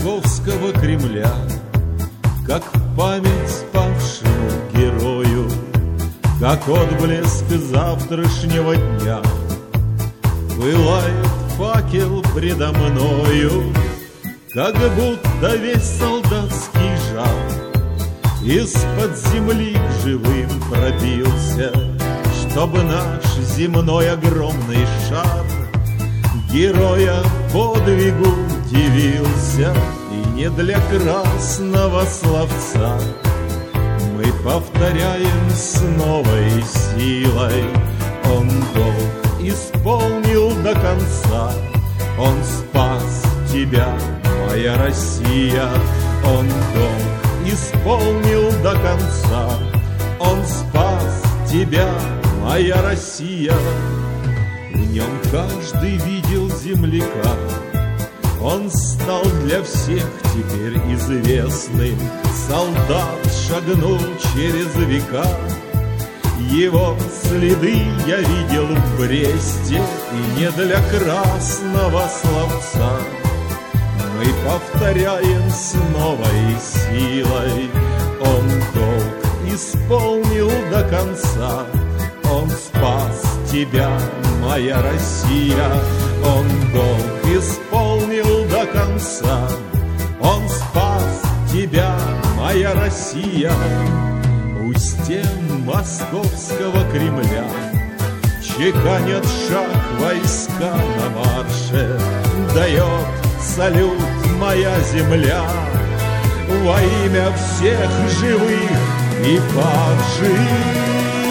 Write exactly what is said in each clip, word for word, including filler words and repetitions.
московского Кремля, как память павшему герою, как отблеск завтрашнего дня. Пылает факел предо мною, как будто весь солдатский жар из-под земли к живым пробился, чтобы наш земной огромный шар героя подвигу дивился. И не для красного словца мы повторяем с новой силой: он долг исполнил до конца, он спас тебя, моя Россия. Он долг исполнил до конца, он спас тебя, моя Россия. В нем каждый видел земляка, он стал для всех теперь известным. Солдат шагнул через века, его следы я видел в Бресте. И не для красного словца мы повторяем с новой силой: он долг исполнил до конца, он спас тебя, моя Россия. Он долг исполнил до конца, он спас тебя, моя Россия. У стен московского Кремля чеканят шаг войска на марше, дает салют моя земля во имя всех живых и павших.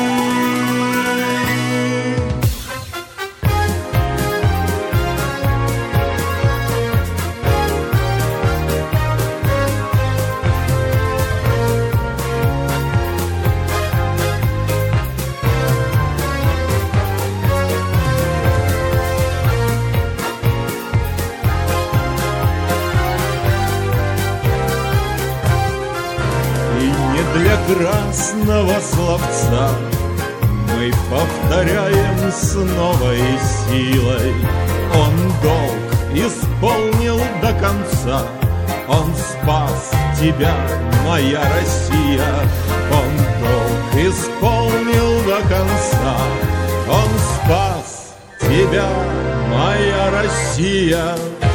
Для красного словца мы повторяем с новой силой: он долг исполнил до конца, он спас тебя, моя Россия. Он долг исполнил до конца, он спас тебя, моя Россия.